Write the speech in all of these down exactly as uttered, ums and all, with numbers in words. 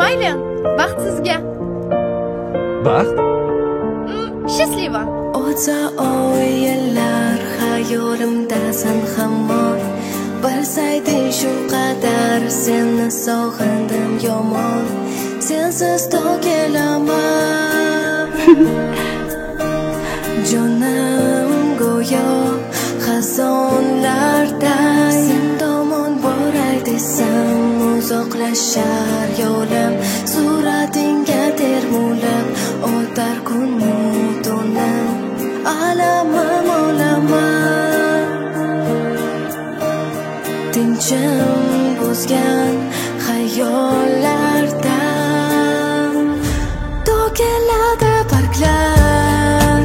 Mayli, baxt sizga. Baxt? Счастливо. O'tsa oy yillar xayolimdasan hamon. Bilsayding shu qadar seni sog'indim yomon. Sensiz to'kelaman. Jonim go'yo xazonlarda sen tomon boray desam uzoqlashar yo'lim. Suratingga termulib o'tar kun to'nim. Alamim olaman, tinchim buzgan xayollardan to'kiladi barglar,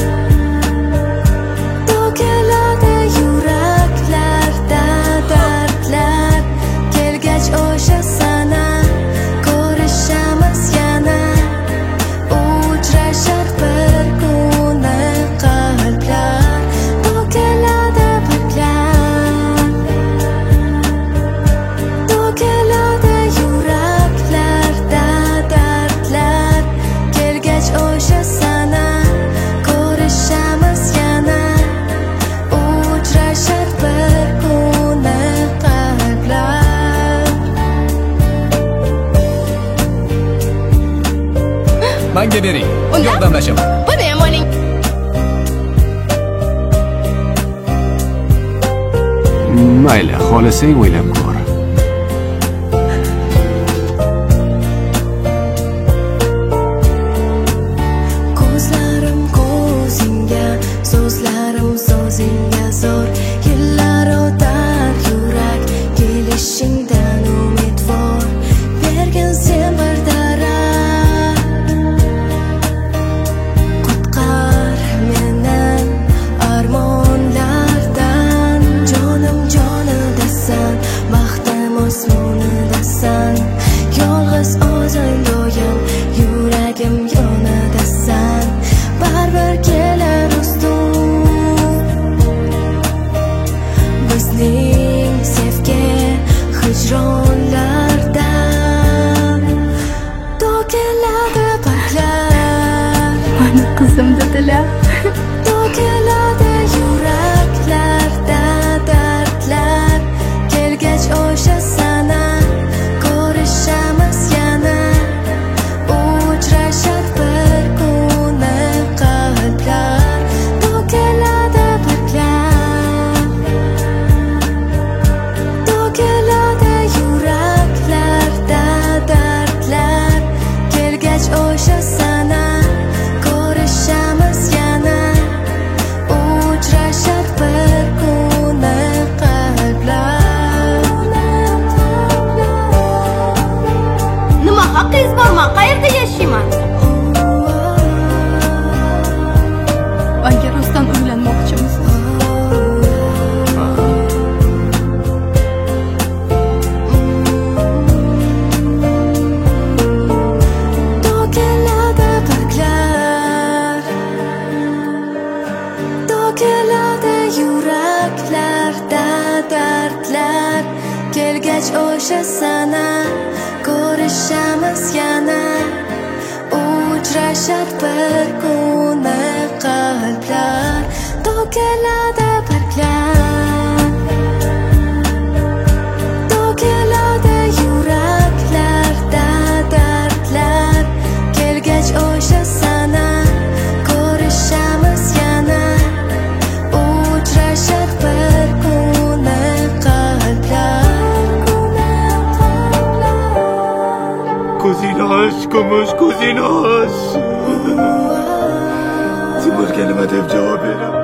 to'kiladi yuraklarda dardlar. Kelgach o'sha sana ko'rishamiz yana, uchrashar bir kuni qalblar. To'kiladi barglar, to'kiladi yuraklarda dardlar. Kelgach o'sha sana ko'rishamiz yana, uchrashar bir kuni qalblar. Menga bering. Unda? Yordamlashaman. Buni ham oling. Mayli, xohlasang o'ylab ko'r. Ko'zlarim ko'zingga, so'zlarim so'zingga zo'r. Yillar o'tar yurak kelishingdan umidvor. Bergin sen bir darak, qutqar meni armonlardan. Jonim jonidasan, baxtim osmonidasan. Yolg'iz o'zing doim yuragim yonidasan. Baribir kelar ustun bizning sevgi hijronlardan. To'kiladi barglar, Mani qizim dedilar. to'kiladi yuraklarda dardlar. Kelgach o'sha sana ko'rishamiz yana, uchrashar bir kuni qalblar. To'kiladi barglar, to'kiladi yuraklarda dardlar. Kelgach o'sha sana ko'rishamiz yana, uchrashar bir kuni qalblar. Nima haqqingiz bor? Men qayerda yashayman? Menga rostdan uylanmoqchimisiz? To'kiladi barglar, to'kiladi yuraklarda dardlar. Kelgach o'sha sana ko'rishamiz yana, uchrashar bir kuni qalblar. To'kiladi barglar, to'kiladi yuraklarda dardlar. Kelgach o'sha sana ko'rishamiz yana, uchrashar bir kuni qalblar. Ko'zingni och, kumush, ko'zingni och. Timurga nima deb javob beraman?